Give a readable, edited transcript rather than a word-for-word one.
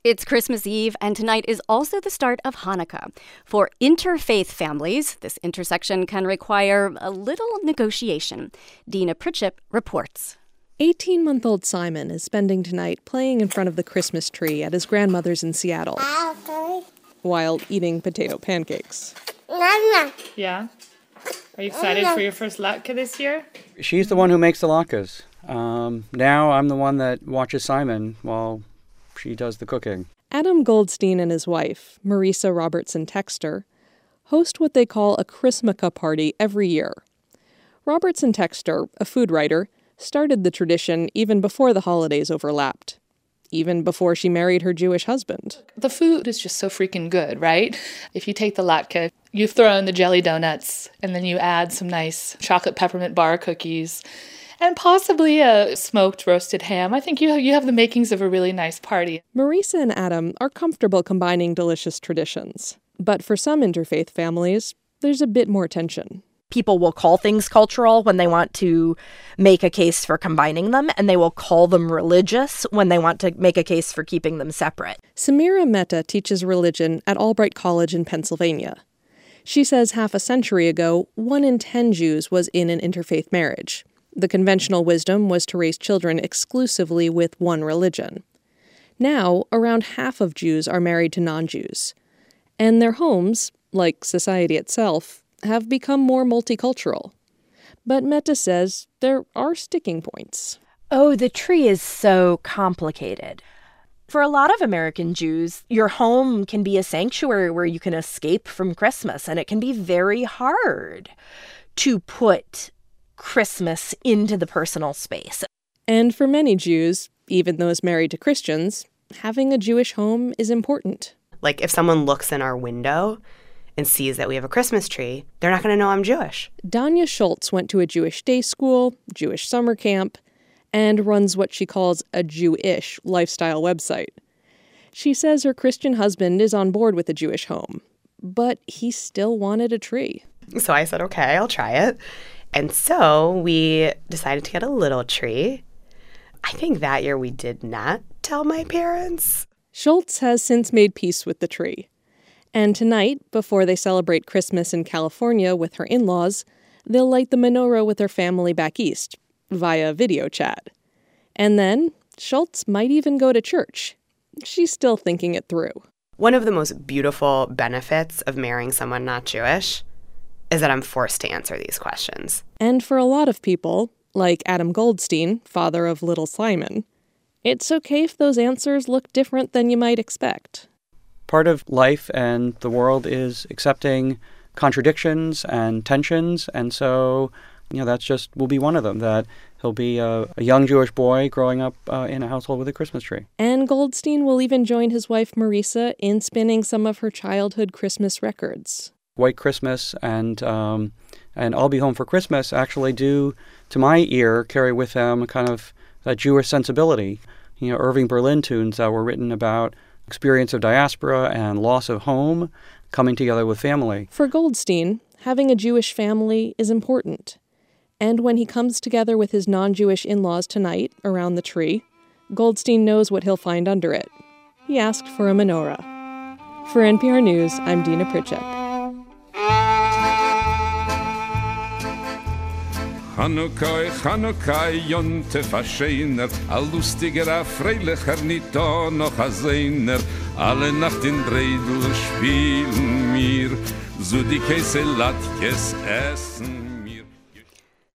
It's Christmas Eve, and tonight is also the start of Hanukkah. For interfaith families, this intersection can require a little negotiation. Dina Pritchett reports. 18-month-old Simon is spending tonight playing in front of the Christmas tree at his grandmother's in Seattle while eating potato pancakes. Yeah? Are you excited for your first latke this year? She's the one who makes the latkes. Now I'm the one that watches Simon while she does the cooking. Adam Goldstein and his wife, Marisa Robertson Texter, host what they call a Chrismukkah party every year. Robertson Texter, a food writer, started the tradition even before the holidays overlapped, even before she married her Jewish husband. The food is just so freaking good, right? If you take the latke, you throw in the jelly donuts, and then you add some nice chocolate peppermint bar cookies, and possibly a smoked roasted ham. I think you have the makings of a really nice party. Marisa and Adam are comfortable combining delicious traditions. But for some interfaith families, there's a bit more tension. People will call things cultural when they want to make a case for combining them, and they will call them religious when they want to make a case for keeping them separate. Samira Mehta teaches religion at Albright College in Pennsylvania. She says half a century ago, 1 in 10 Jews was in an interfaith marriage. The conventional wisdom was to raise children exclusively with one religion. Now, around half of Jews are married to non-Jews. And their homes, like society itself, have become more multicultural. But Mehta says there are sticking points. Oh, the tree is so complicated. For a lot of American Jews, your home can be a sanctuary where you can escape from Christmas, and it can be very hard to put Christmas into the personal space. And for many Jews, even those married to Christians, having a Jewish home is important. Like if someone looks in our window and sees that we have a Christmas tree, they're not going to know I'm Jewish. Danya Schultz went to a Jewish day school, Jewish summer camp, and runs what she calls a Jewish lifestyle website. She says her Christian husband is on board with the Jewish home, but he still wanted a tree. So I said, okay, I'll try it. And so we decided to get a little tree. I think that year we did not tell my parents. Schultz has since made peace with the tree. And tonight, before they celebrate Christmas in California with her in-laws, they'll light the menorah with her family back east, via video chat. And then, Schultz might even go to church. She's still thinking it through. One of the most beautiful benefits of marrying someone not Jewish is that I'm forced to answer these questions. And for a lot of people, like Adam Goldstein, father of little Simon, it's okay if those answers look different than you might expect. Part of life and the world is accepting contradictions and tensions, and so, that's just will be one of them, that he'll be a young Jewish boy growing up in a household with a Christmas tree. And Goldstein will even join his wife Marisa in spinning some of her childhood Christmas records. White Christmas and I'll Be Home for Christmas actually do, to my ear, carry with them kind of that Jewish sensibility. Irving Berlin tunes that were written about experience of diaspora and loss of home, coming together with family. For Goldstein, having a Jewish family is important. And when he comes together with his non-Jewish in-laws tonight around the tree, Goldstein knows what he'll find under it. He asked for a menorah. For NPR News, I'm Dina Pritchett. Chanukah, Chanukah, Jontef a-scheiner, a lustiger, a freilicher, nicht da noch a seiner. Alle Nacht in Breidel spielen mir, so die Käse Latkes essen.